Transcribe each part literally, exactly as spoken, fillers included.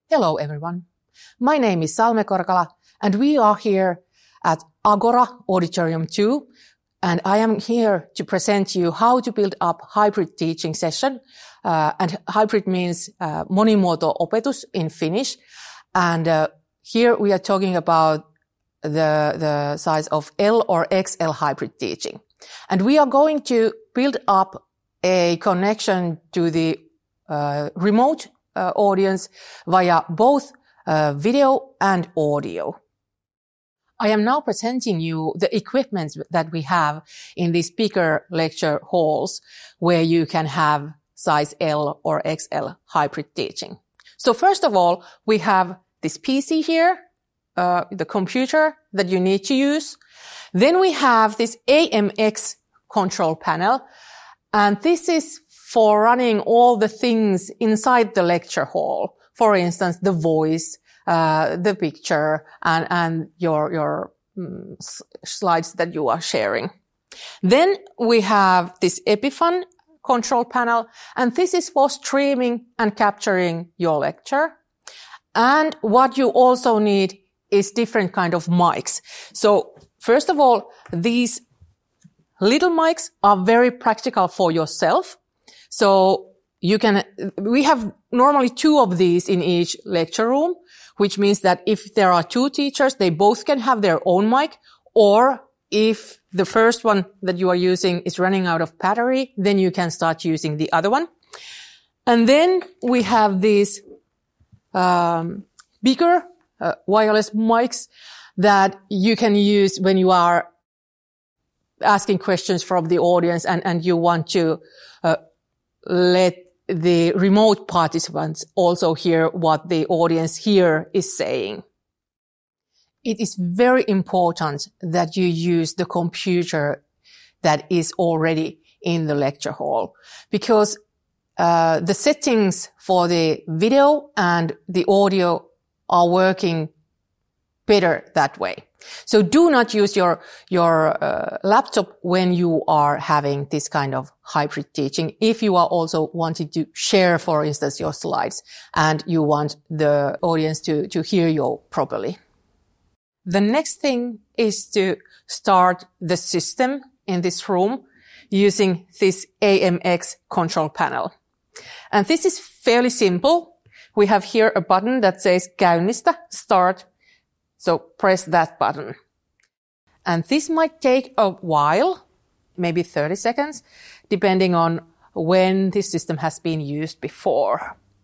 Hello everyone. My name is Salme Korkala and we are here at Agora Auditorium two and I am here to present you how to build up hybrid teaching session. Uh, and hybrid means uh, monimuoto-opetus in Finnish. And uh, here we are talking about the, the size of L or X L hybrid teaching. And we are going to build up a connection to the uh, remote Uh, audience via both uh, video and audio. I am now presenting you the equipment that we have in these bigger lecture halls where you can have size L or X L hybrid teaching. So first of all, we have this P C here, uh, the computer that you need to use. Then we have this A M X control panel, and this is for running all the things inside the lecture hall. For instance, the voice, uh, the picture, and, and your, your um, slides that you are sharing. Then we have this Epifun control panel, and this is for streaming and capturing your lecture. And what you also need is different kind of mics. So first of all, these little mics are very practical for yourself. So you can, we have normally two of these in each lecture room, which means that if there are two teachers, they both can have their own mic, or if the first one that you are using is running out of battery, then you can start using the other one. And then we have these um, bigger uh, wireless mics that you can use when you are asking questions from the audience and, and you want to uh, let the remote participants also hear what the audience here is saying. It is very important that you use the computer that is already in the lecture hall, because uh, the settings for the video and the audio are working better that way. So do not use your, your uh, laptop when you are having this kind of hybrid teaching. If you are also wanting to share, for instance, your slides and you want the audience to, to hear you properly. The next thing is to start the system in this room using this A M X control panel. And this is fairly simple. We have here a button that says Käynnistä, start. So press that button. And this might take a while, maybe thirty seconds, depending on when this system has been used before.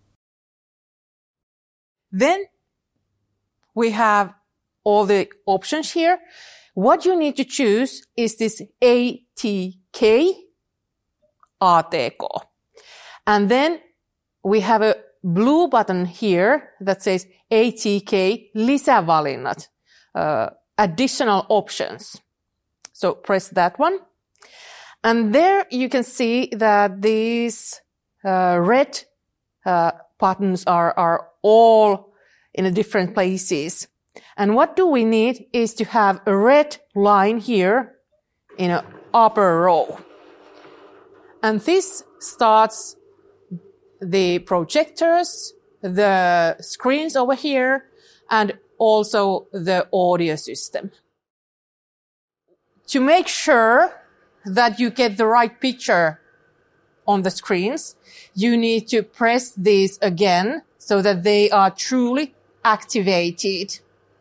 Then we have all the options here. What you need to choose is this A T K, A T K. And then we have a blue button here that says A T K lisävalinnat, uh, additional options. So press that one. And there you can see that these uh, red uh, buttons are, are all in a different places. And what do we need is to have a red line here in an upper row. And this starts the projectors, the screens over here, and also the audio system. To make sure that you get the right picture on the screens, you need to press these again so that they are truly activated.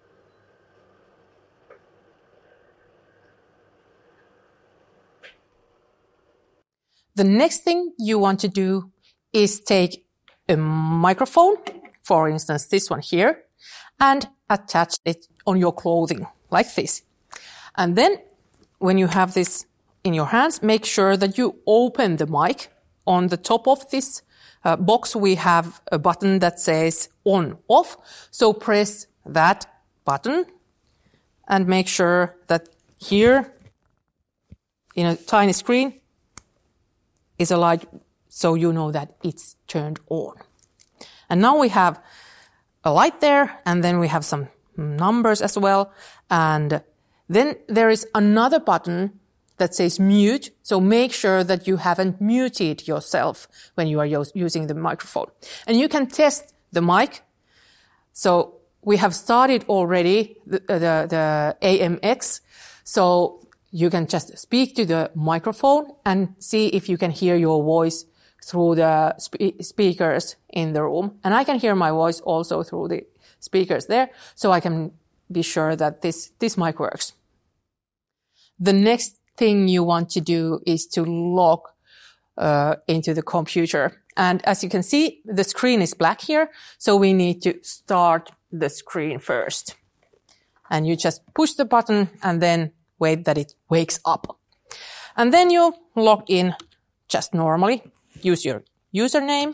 The next thing you want to do is take a microphone, for instance, this one here, and attach it on your clothing like this. And then when you have this in your hands, make sure that you open the mic. On the top of this uh, box, we have a button that says on, off. So press that button and make sure that here in a tiny screen is a light so you know that it's turned on. And now we have a light there, and then we have some numbers as well. And then there is another button that says mute. So make sure that you haven't muted yourself when you are using the microphone. And you can test the mic So we have started already the, the, the A M X. So you can just speak to the microphone and see if you can hear your voice through the spe- speakers in the room. And I can hear my voice also through the speakers there. So I can be sure that this, this mic works. The next thing you want to do is to log uh, into the computer. And as you can see, the screen is black here. So we need to start the screen first. And you just push the button and then wait that it wakes up. And then you log in just normally. Use your username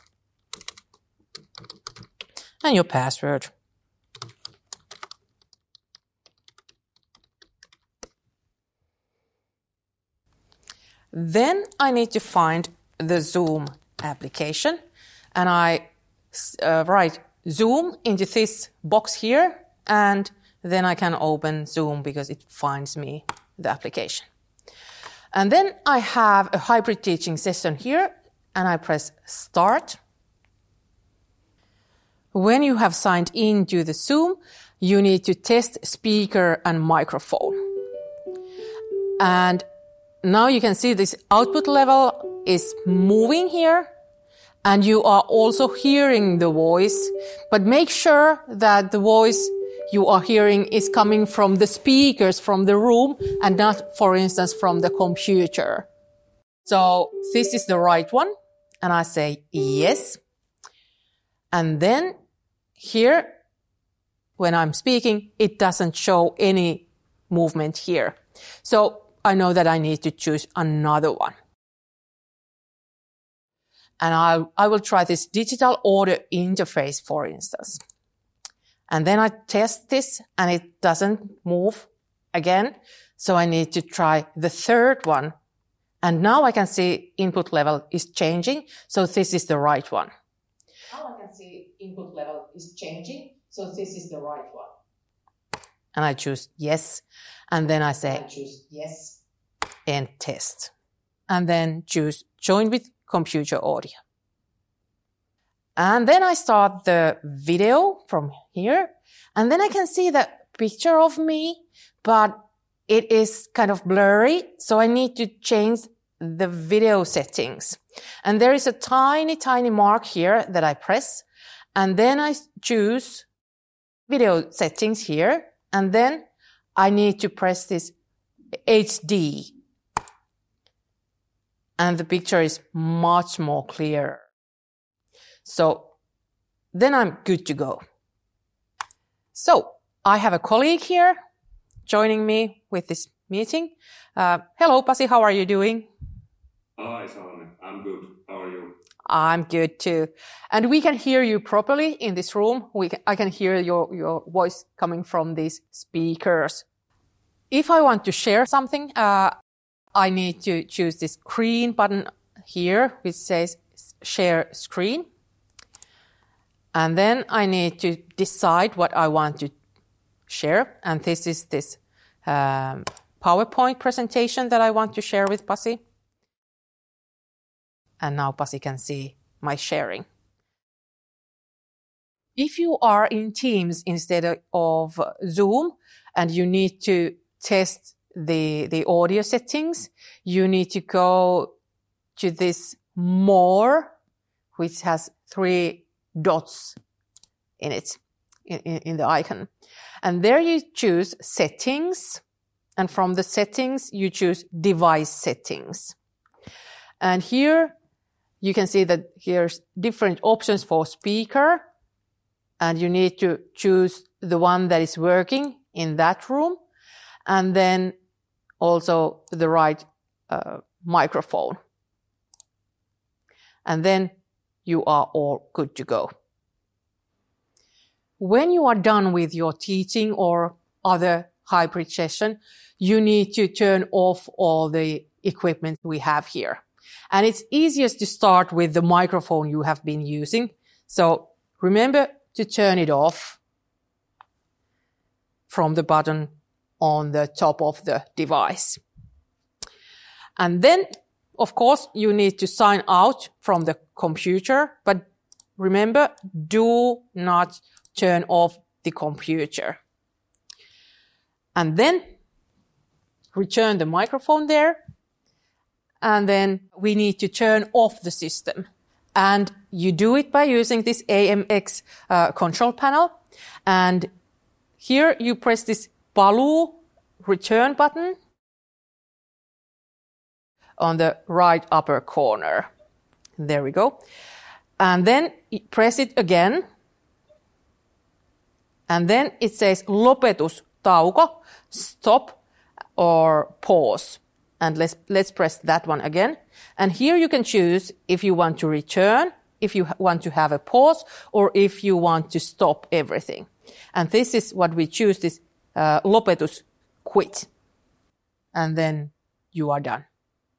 and your password. Then I need to find the Zoom application, and I uh, write Zoom into this box here, and then I can open Zoom because it finds me the application. And then I have a hybrid teaching session here, and I press Start. When you have signed in to the Zoom, you need to test speaker and microphone. And now you can see this output level is moving here, and you are also hearing the voice, but make sure that the voice you are hearing is coming from the speakers from the room and not, for instance, from the computer. So this is the right one, and I say yes. And then here, when I'm speaking, it doesn't show any movement here. So I know that I need to choose another one. And I, I will try this digital audio interface, for instance. And then I test this and it doesn't move again. So I need to try the third one. And now I can see input level is changing. So this is the right one. Now I can see input level is changing. So this is the right one. And I choose yes. And then I say, I choose yes. And test. And then choose join with computer audio. And then I start the video from here. And then I can see the picture of me, but it is kind of blurry. So I need to change the video settings. And there is a tiny, tiny mark here that I press. And then I choose video settings here. And then I need to press this H D. And the picture is much more clear. So then I'm good to go. So I have a colleague here joining me with this meeting. Uh, hello, Pasi, how are you doing? Hi, Salome. I'm good. How are you? I'm good too. And we can hear you properly in this room. We can, I can hear your, your voice coming from these speakers. If I want to share something, uh, I need to choose this green button here, which says share screen. And then I need to decide what I want to share. And this is this um, PowerPoint presentation that I want to share with Pasi. And now Pasi can see my sharing. If you are in Teams instead of Zoom and you need to test the, the audio settings, you need to go to this More, which has three dots in it, in, in the icon. And there you choose Settings. And from the settings, you choose Device Settings. And here you can see that here's different options for speaker. And you need to choose the one that is working in that room. And then also the right uh, microphone. And then you are all good to go. When you are done with your teaching or other hybrid session, you need to turn off all the equipment we have here. And it's easiest to start with the microphone you have been using. So remember to turn it off from the button on the top of the device. And then, of course, you need to sign out from the computer, but remember, do not turn off the computer. And then return the microphone there. And then we need to turn off the system. And you do it by using this A M X uh, control panel. And here you press this Paluu return button on the right upper corner. There we go. And then press it again. And then it says lopetus-tauko, stop or pause. And let's, let's press that one again. And here you can choose if you want to return, if you want to have a pause, or if you want to stop everything. And this is what we choose, this uh, lopetus, quit. And then you are done.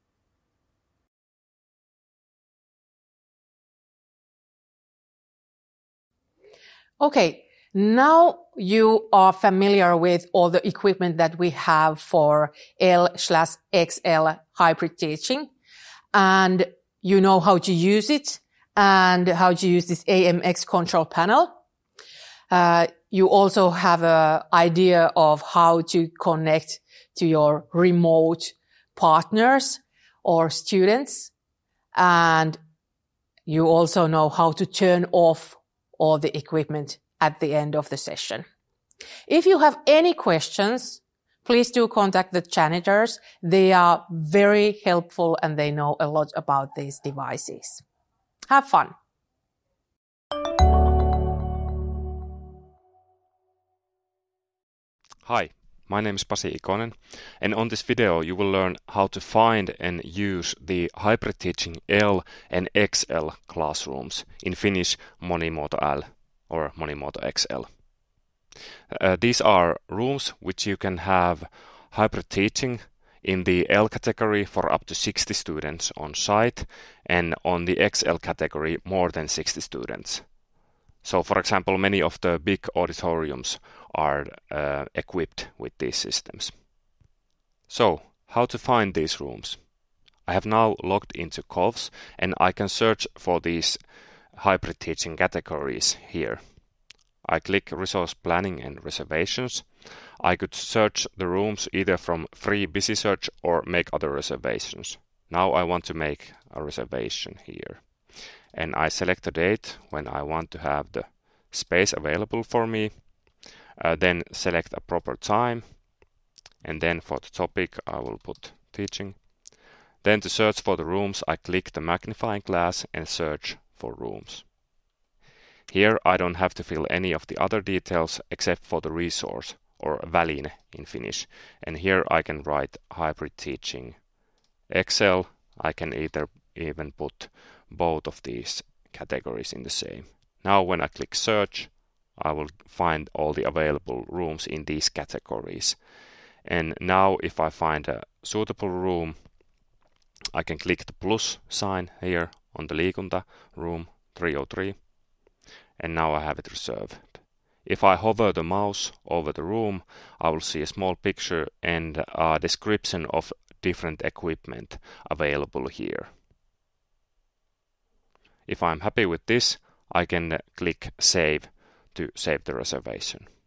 Okay, now you are familiar with all the equipment that we have for L slash X L hybrid teaching, and you know how to use it and how to use this A M X control panel. Uh, you also have an idea of how to connect to your remote partners or students, and you also know how to turn off all the equipment at the end of the session. If you have any questions, please do contact the janitors. They are very helpful and they know a lot about these devices. Have fun. Hi, my name is Pasi Ikonen, and on this video you will learn how to find and use the hybrid teaching L and X L classrooms, in Finnish Monimuoto L or Monimuoto X L. Uh, these are rooms which you can have hybrid teaching in the L category for up to sixty students on site, and on the X L category more than sixty students. So, for example, many of the big auditoriums are uh, equipped with these systems. So, how to find these rooms? I have now logged into Colves and I can search for these hybrid teaching categories here. I click Resource Planning and Reservations. I could search the rooms either from free busy search or make other reservations. Now I want to make a reservation here. And I select a date when I want to have the space available for me. Uh, then select a proper time. And then for the topic I will put teaching. Then to search for the rooms I click the magnifying glass and search for rooms. Here I don't have to fill any of the other details except for the resource, or väline in Finnish. And here I can write hybrid teaching X L. I can either even put both of these categories in the same. Now when I click search, I will find all the available rooms in these categories. And now if I find a suitable room, I can click the plus sign here on the Liikunta room three oh three, and now I have it reserved. If I hover the mouse over the room, I will see a small picture and a description of different equipment available here. If I'm happy with this, I can click Save to save the reservation.